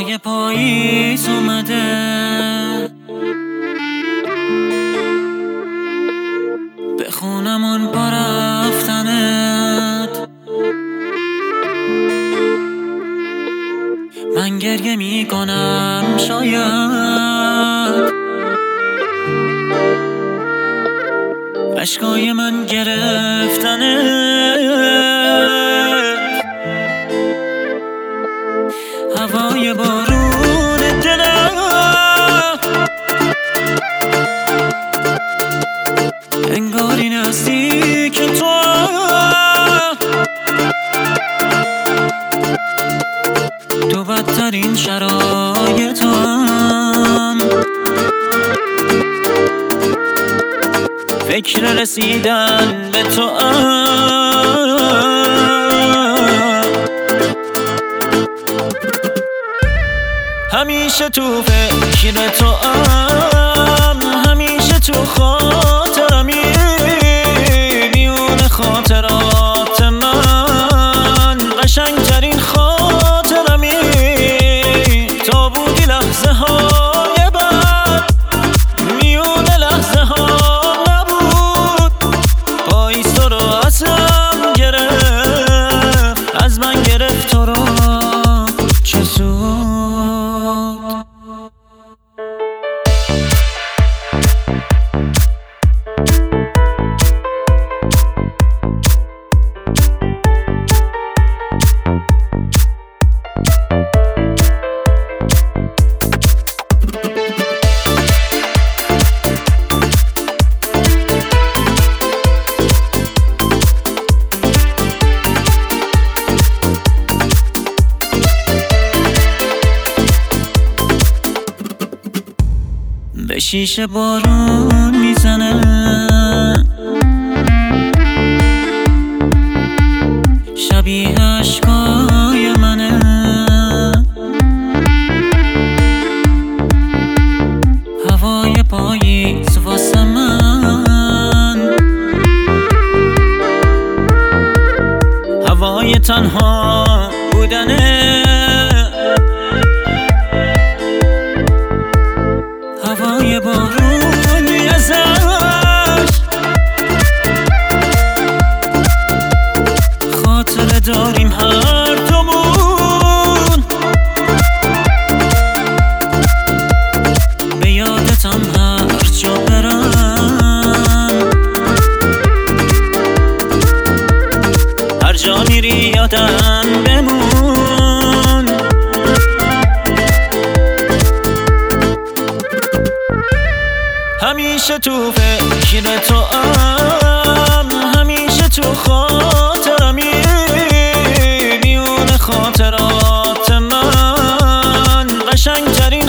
هوای پاییز اومده، به خونمون پا رفتنت. من گریه میکنم شاید اشکای من گرفتنت. هوای بارون دلم انگاری نزدیک تو بدترین شرایطم، فکر رسیدن به تو همیشه تو فکر تو همیشه تو خاطرمی، میون خاطرات من قشنگترین خاطرمی. تا بودی لحظه های بعد میون لحظه ها نبود، پاییز تو رو ازم گرفت، از من گرفت تو رو، چه سود. به شیشه بارون میزنه، شبیه اشکای منه. هوای پاییز واسه من، هوای تنها بودنه. هوای بارون ازش خاطره داریم هر دومون، به یادتم هر جا برم، هر جا میری یادم بمون. همیشه تو فکر تو همیشه تو خاطرمی، میون خاطرات من قشنگترین